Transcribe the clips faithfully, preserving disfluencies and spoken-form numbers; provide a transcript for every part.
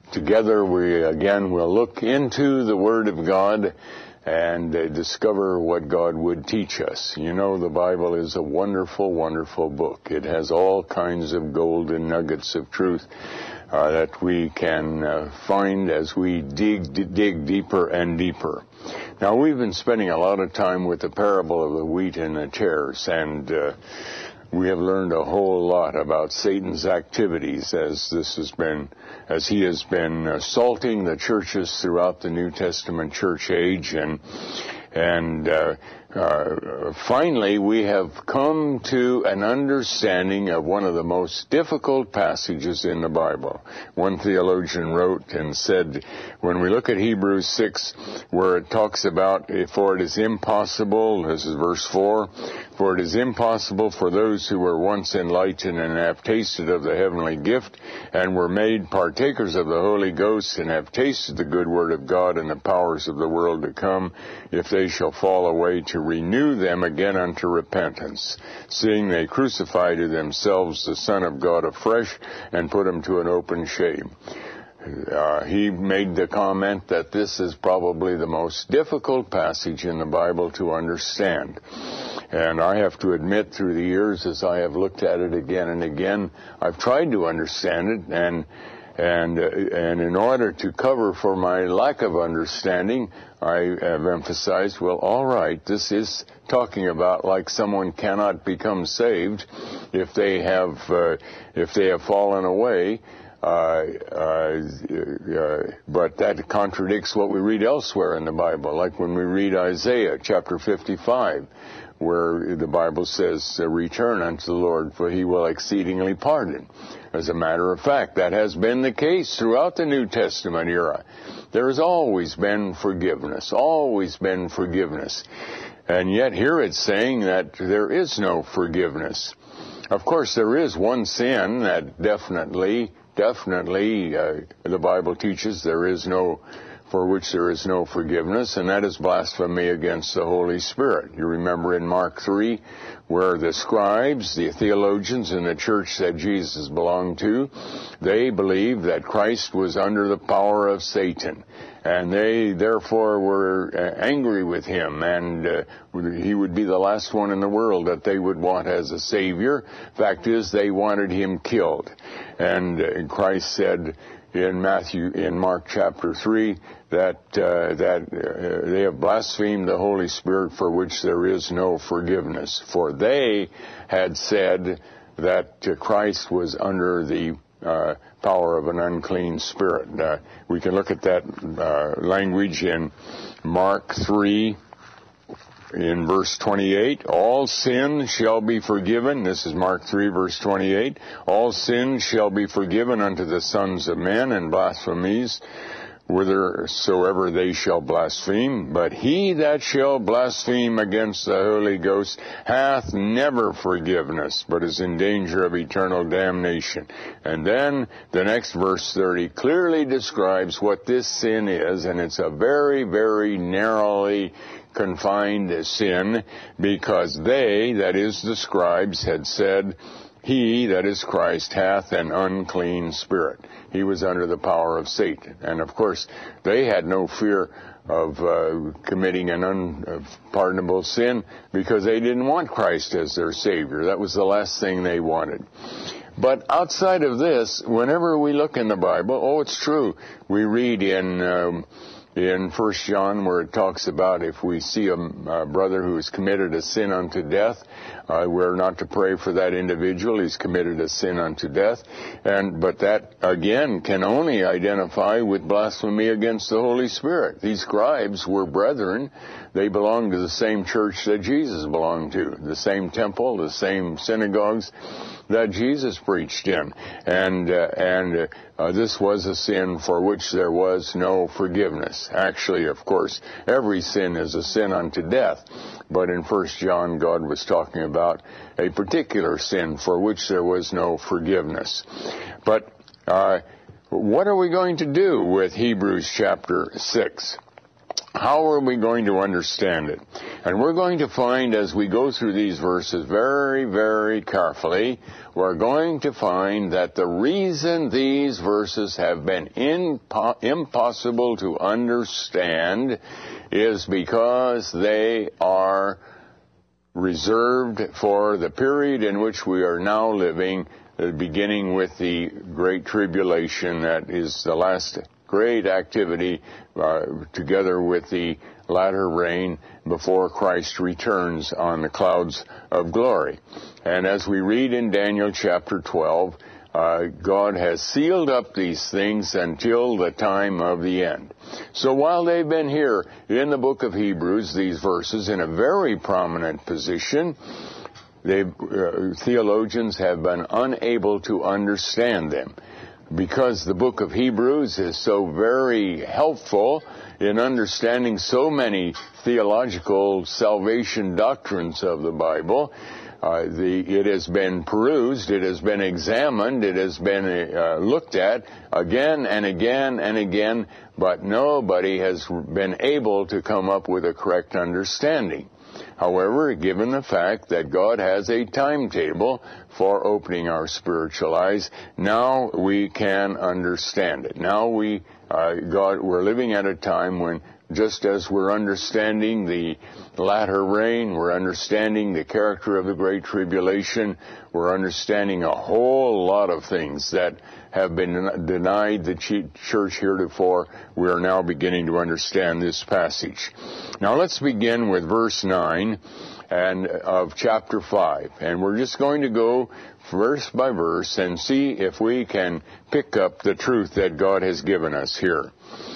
together we again will look into the Word of God and uh, discover what God would teach us. You know, the Bible is a wonderful, wonderful book. It has all kinds of golden nuggets of truth uh, that we can uh, find as we dig, dig deeper and deeper. Now, we've been spending a lot of time with the parable of the wheat and the tares, and uh, we have learned a whole lot about Satan's activities as this has been, as he has been assaulting the churches throughout the New Testament church age, and and uh, uh, finally we have come to an understanding of one of the most difficult passages in the Bible. One theologian wrote and said, when we look at Hebrews six, where it talks about, for it is impossible, this is verse four, for it is impossible for those who were once enlightened and have tasted of the heavenly gift and were made partakers of the Holy Ghost and have tasted the good word of God and the powers of the world to come, if they shall fall away, to renew them again unto repentance, seeing they crucify to themselves the Son of God afresh and put him to an open shame. Uh, he made the comment that this is probably the most difficult passage in the Bible to understand. And I have to admit, through the years, as I have looked at it again and again, I've tried to understand it, and and uh, and in order to cover for my lack of understanding, I have emphasized, well, all right, this is talking about like someone cannot become saved if they have uh, if they have fallen away. Uh, uh, uh, but that contradicts what we read elsewhere in the Bible, like when we read Isaiah chapter fifty-five, where the Bible says, return unto the Lord, for he will exceedingly pardon. As a matter of fact, that has been the case throughout the New Testament era. There has always been forgiveness, always been forgiveness. And yet here it's saying that there is no forgiveness. Of course, there is one sin that definitely Definitely, uh, the Bible teaches there is no, for which there is no forgiveness, and that is blasphemy against the Holy Spirit. You remember in Mark three, where the scribes, the theologians in the church that Jesus belonged to, they believed that Christ was under the power of Satan, and they therefore were uh, angry with him, and uh, he would be the last one in the world that they would want as a savior. Fact is, they wanted him killed. And uh, Christ said in Matthew, in Mark chapter three, that uh, that uh, they have blasphemed the Holy Spirit, for which there is no forgiveness. For they had said that uh, Christ was under the uh, power of an unclean spirit. Uh, we can look at that uh, language in Mark three. In verse twenty-eight, all sin shall be forgiven. This is Mark three, verse twenty-eight. All sin shall be forgiven unto the sons of men, and blasphemies, whithersoever they shall blaspheme. But he that shall blaspheme against the Holy Ghost hath never forgiveness, but is in danger of eternal damnation. And then the next verse thirty clearly describes what this sin is, and it's a very, very narrowly confined sin, because they, that is the scribes, had said, he, that is Christ, hath an unclean spirit. He was under the power of Satan. And of course, they had no fear of uh, committing an unpardonable sin, because they didn't want Christ as their Savior. That was the last thing they wanted. But outside of this, whenever we look in the Bible, oh, it's true, we read in um, in First John, where it talks about if we see a, a brother who has committed a sin unto death, uh, we're not to pray for that individual. He's committed a sin unto death. And but that, again, can only identify with blasphemy against the Holy Spirit. These scribes were brethren. They belonged to the same church that Jesus belonged to, the same temple, the same synagogues that Jesus preached in. And uh, and uh, uh, this was a sin for which there was no forgiveness. Actually, of course, every sin is a sin unto death. But in First John, God was talking about a particular sin for which there was no forgiveness. But uh, what are we going to do with Hebrews chapter six? how are we going to understand it? And we're going to find, as we go through these verses very, very carefully, we're going to find that the reason these verses have been impo- impossible to understand is because they are reserved for the period in which we are now living, uh, beginning with the Great Tribulation. That is the last great activity uh, together with the latter rain before Christ returns on the clouds of glory. And as we read in Daniel chapter twelve, uh, God has sealed up these things until the time of the end. So while they've been here in the book of Hebrews, these verses in a very prominent position, they, uh, theologians have been unable to understand them. Because the book of Hebrews is so very helpful in understanding so many theological salvation doctrines of the Bible, uh, the, it has been perused, it has been examined, it has been uh, looked at again and again and again, but nobody has been able to come up with a correct understanding. However, given the fact that God has a timetable for opening our spiritual eyes, now we can understand it. Now we, uh, God, we're living at a time when, just as we're understanding the latter rain, we're understanding the character of the Great Tribulation, we're understanding a whole lot of things that have been denied the church heretofore. We are now beginning to understand this passage. Now let's begin with verse nine and of chapter five. And we're just going to go verse by verse and see if we can pick up the truth that God has given us here.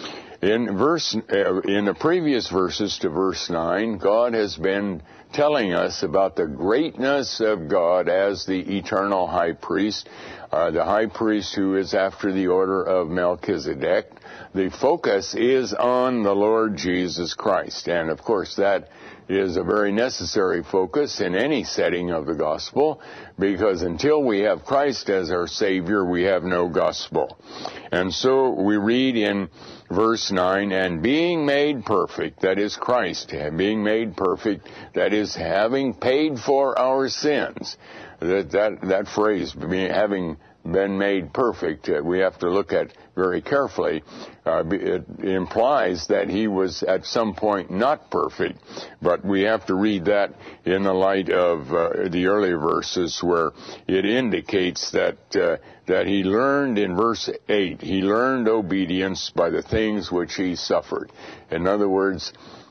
In verse, uh, in the previous verses to verse nine, God has been telling us about the greatness of God as the eternal high priest, uh, the high priest who is after the order of Melchizedek. The focus is on the Lord Jesus Christ, and of course that is a very necessary focus in any setting of the gospel, because until we have Christ as our Savior, we have no gospel. And so we read in verse nine, and being made perfect, that is Christ, being made perfect, that is having paid for our sins. That, that, that phrase, being, having been made perfect, uh, we have to look at very carefully. Uh, it implies that he was at some point not perfect, but we have to read that in the light of uh, the earlier verses where it indicates that uh, that he learned in verse eight, he learned obedience by the things which he suffered. In other words,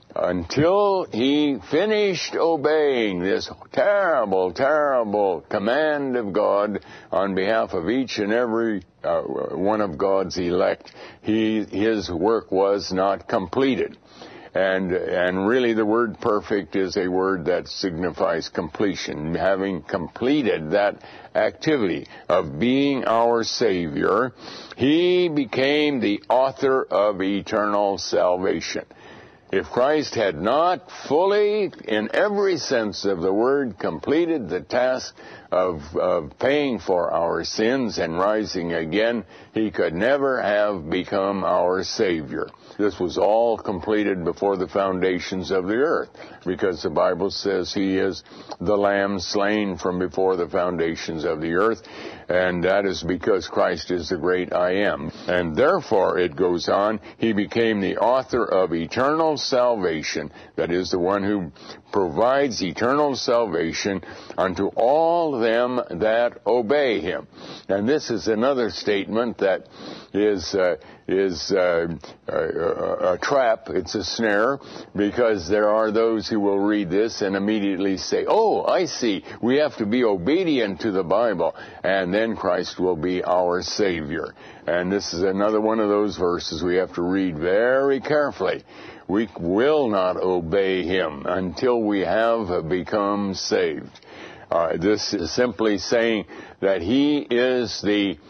until he finished obeying this terrible, terrible command of God on behalf of each and every uh, one of God's elect, he, his work was not completed. And, and really the word perfect is a word that signifies completion. Having completed that activity of being our Savior, he became the author of eternal salvation. If Christ had not fully, in every sense of the word, completed the task of, of paying for our sins and rising again, he could never have become our Savior. This was all completed before the foundations of the earth, because the Bible says he is the Lamb slain from before the foundations of the earth, and that is because Christ is the great I am. And therefore, it goes on, he became the author of eternal salvation, that is, the one who provides eternal salvation unto all them that obey him. And this is another statement that is uh, is uh, a, a, a trap. It's a snare, because there are those who will read this and immediately say, oh, I see, we have to be obedient to the Bible, and then Christ will be our Savior. And this is another one of those verses we have to read very carefully. We will not obey him until we have become saved. Uh, this is simply saying that he is the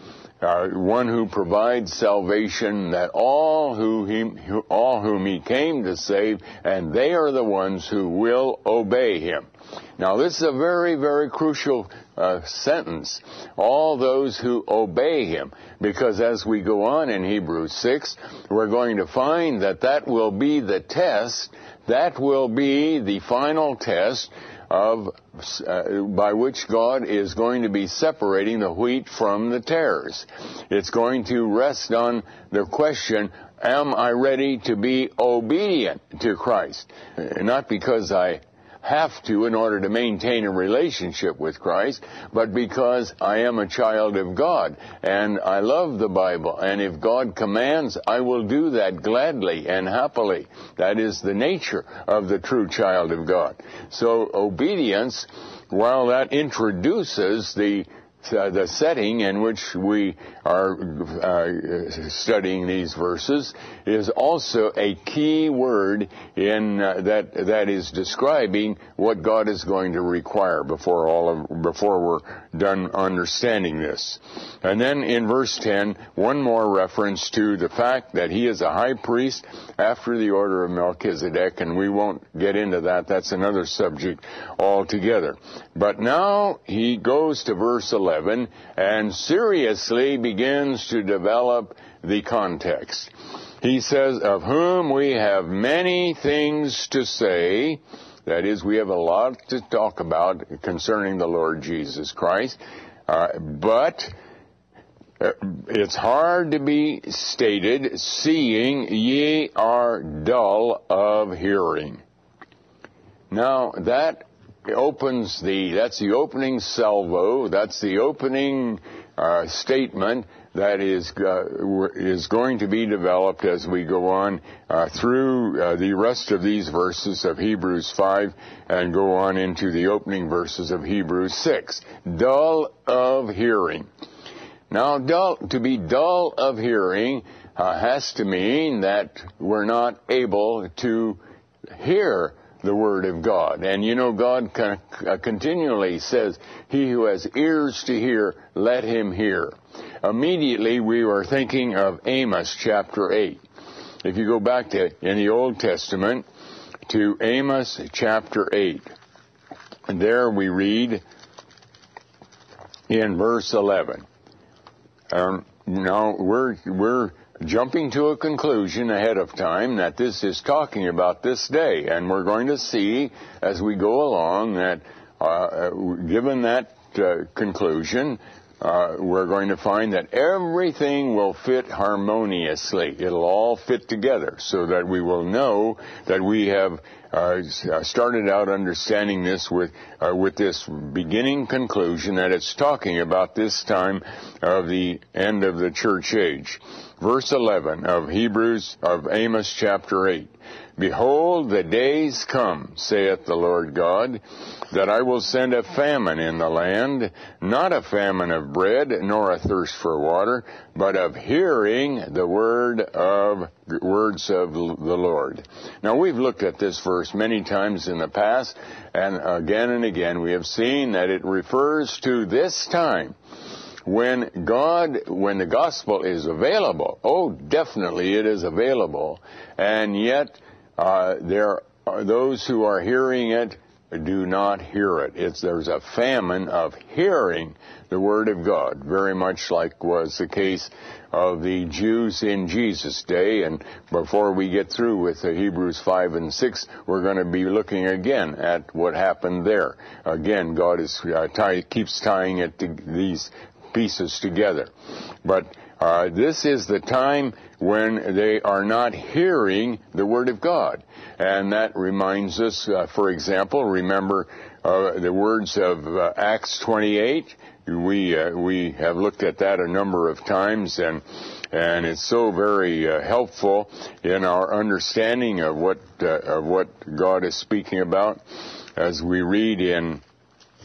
uh, one who provides salvation, that all who he, who, all whom he came to save, and they are the ones who will obey him. Now, this is a very, very crucial uh, sentence. All those who obey him, because as we go on in Hebrews six, we're going to find that that will be the test, that will be the final test of uh, by which God is going to be separating the wheat from the tares. It's going to rest on the question, am I ready to be obedient to Christ? Not because I have to in order to maintain a relationship with Christ, but because I am a child of God and I love the Bible, and if God commands, I will do that gladly and happily. That is the nature of the true child of God. So obedience, while that introduces the Uh, the setting in which we are uh, studying these verses, is also a key word in uh, that that is describing what God is going to require before all of, before we're done understanding this. And then in verse ten, one more reference to the fact that he is a high priest after the order of Melchizedek, and we won't get into that. That's another subject altogether. But now he goes to verse eleven and seriously begins to develop the context. He says, of whom we have many things to say. That is, we have a lot to talk about concerning the Lord Jesus Christ. Uh, but uh, it's hard to be stated, seeing ye are dull of hearing. Now, that opens the, that's the opening salvo, that's the opening uh, statement that is uh, is going to be developed as we go on uh, through uh, the rest of these verses of Hebrews five and go on into the opening verses of Hebrews six. Dull of hearing. Now, dull, to be dull of hearing uh, has to mean that we're not able to hear the Word of God. And you know, God con- uh, continually says, he who has ears to hear, let him hear. Immediately we were thinking of Amos chapter eight. If you go back to, in the Old Testament, to Amos chapter eight, and there we read in verse eleven. Um, now, we're, we're jumping to a conclusion ahead of time that this is talking about this day. And we're going to see as we go along that uh, given that uh, conclusion, uh, we're going to find that everything will fit harmoniously. It'll all fit together so that we will know that we have uh, started out understanding this with uh, with this beginning conclusion that it's talking about this time of the end of the church age. Verse eleven of Hebrews, of Amos chapter eight. Behold, the days come, saith the Lord God, that I will send a famine in the land, not a famine of bread, nor a thirst for water, but of hearing the word of words of the Lord. Now, we've looked at this verse many times in the past, and again and again we have seen that it refers to this time when God, when the gospel is available. Oh, definitely it is available, and yet uh, there are those who are hearing it do not hear it. It's there's a famine of hearing the word of God, very much like was the case of the Jews in Jesus' day. And before we get through with the Hebrews five and six, we're going to be looking again at what happened there. Again, God is uh, tie, keeps tying it to these pieces together. But uh, this is the time when they are not hearing the Word of God. And that reminds us, uh, for example, remember uh, the words of uh, Acts twenty-eight. We uh, we have looked at that a number of times, and and it's so very uh, helpful in our understanding of what uh, of what God is speaking about, as we read in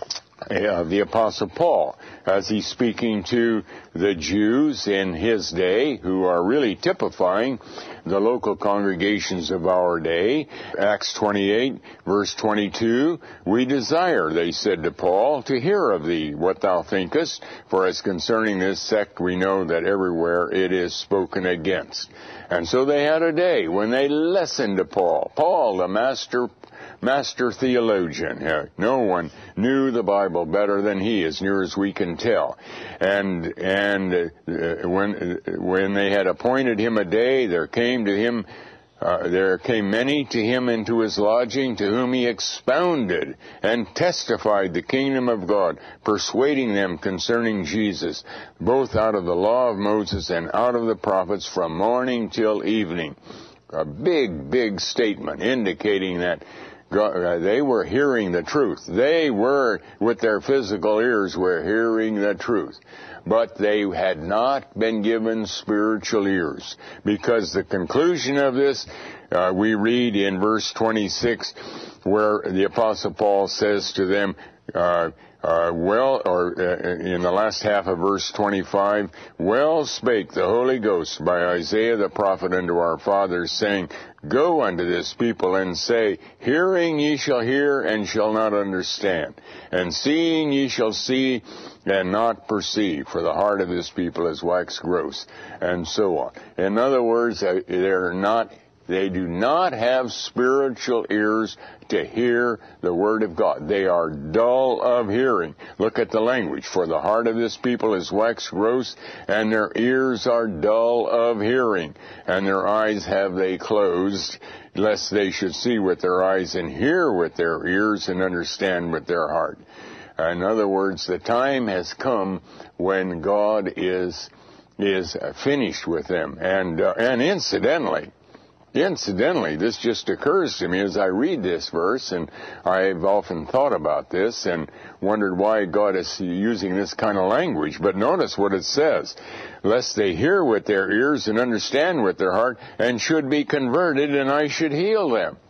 of the Apostle Paul, as he's speaking to the Jews in his day, who are really typifying the local congregations of our day. Acts twenty-eight, verse twenty-two, "We desire," they said to Paul, "to hear of thee what thou thinkest, for as concerning this sect we know that everywhere it is spoken against." And so they had a day when they listened to Paul. Paul, the master Master theologian. Uh, no one knew the Bible better than he, as near as we can tell. And and uh, when uh, when they had appointed him a day, there came to him uh, there came many to him into his lodging, to whom he expounded and testified the kingdom of God, persuading them concerning Jesus, both out of the law of Moses and out of the prophets, from morning till evening. A big, big statement indicating that God, uh, they were hearing the truth. They were, with their physical ears, were hearing the truth. But they had not been given spiritual ears. Because the conclusion of this, uh, we read in verse twenty-six, where the Apostle Paul says to them, uh, Uh, well, or uh, in the last half of verse twenty-five, "Well spake the Holy Ghost by Isaiah the prophet unto our fathers, saying, Go unto this people and say, Hearing ye shall hear and shall not understand, and seeing ye shall see and not perceive, for the heart of this people is waxed gross," and so on. In other words, they're not They do not have spiritual ears to hear the Word of God. They are dull of hearing. Look at the language. "For the heart of this people is waxed gross, and their ears are dull of hearing, and their eyes have they closed, lest they should see with their eyes and hear with their ears and understand with their heart." In other words, the time has come when God is is finished with them. And uh, and incidentally, Incidentally, this just occurs to me as I read this verse, and I've often thought about this and wondered why God is using this kind of language. But notice what it says: "Lest they hear with their ears and understand with their heart, and should be converted, and I should heal them."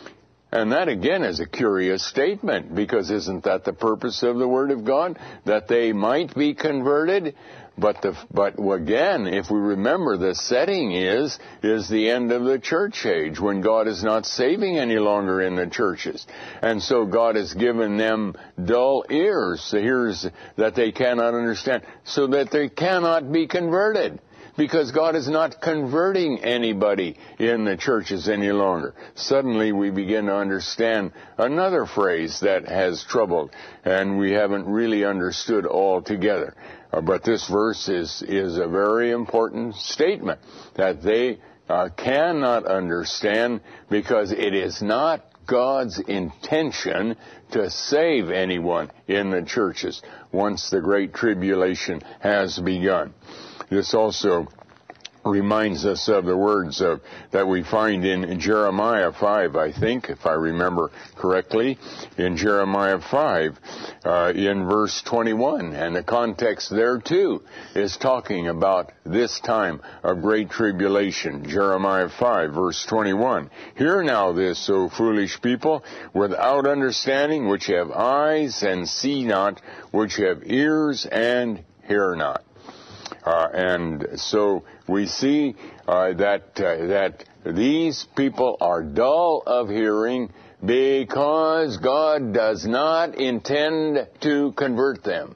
And that, again, is a curious statement, because isn't that the purpose of the Word of God? That they might be converted? But the, but again, if we remember, the setting is, is the end of the church age, when God is not saving any longer in the churches. And so God has given them dull ears, ears that they cannot understand, so that they cannot be converted. Because God is not converting anybody in the churches any longer. Suddenly we begin to understand another phrase that has troubled, and we haven't really understood altogether. Uh, but this verse is, is a very important statement, that they uh, cannot understand, because it is not God's intention to save anyone in the churches once the Great Tribulation has begun. This also reminds us of the words of, that we find in Jeremiah five, I think, if I remember correctly, in Jeremiah five, uh, in verse twenty-one. And the context there, too, is talking about this time of great tribulation. Jeremiah five, verse twenty-one. "Hear now this, O foolish people, without understanding, which have eyes and see not, which have ears and hear not." Uh, and so we see uh, that uh, that these people are dull of hearing, because God does not intend to convert them.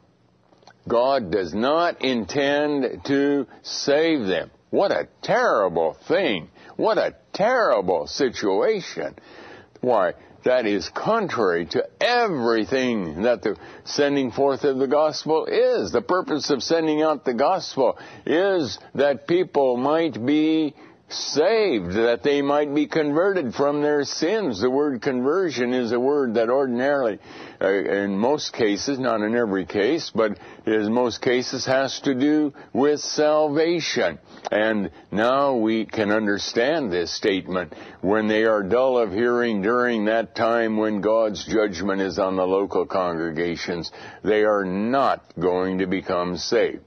God does not intend to save them. What a terrible thing. What a terrible situation. Why? That is contrary to everything that the sending forth of the gospel is. The purpose of sending out the gospel is that people might be saved, that they might be converted from their sins. The word conversion is a word that ordinarily, uh, in most cases, not in every case, but in most cases has to do with salvation. And now we can understand this statement: when they are dull of hearing during that time when God's judgment is on the local congregations, they are not going to become saved.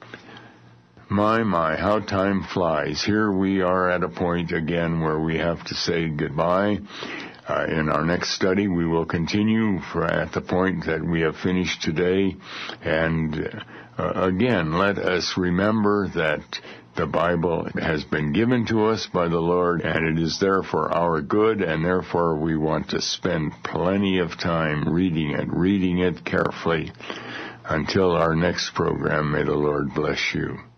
My, my, how time flies. Here we are at a point again where we have to say goodbye. Uh, in our next study, we will continue for at the point that we have finished today. And uh, again, let us remember that the Bible has been given to us by the Lord, and it is there for our good, and therefore we want to spend plenty of time reading it, reading it carefully. Until our next program, may the Lord bless you.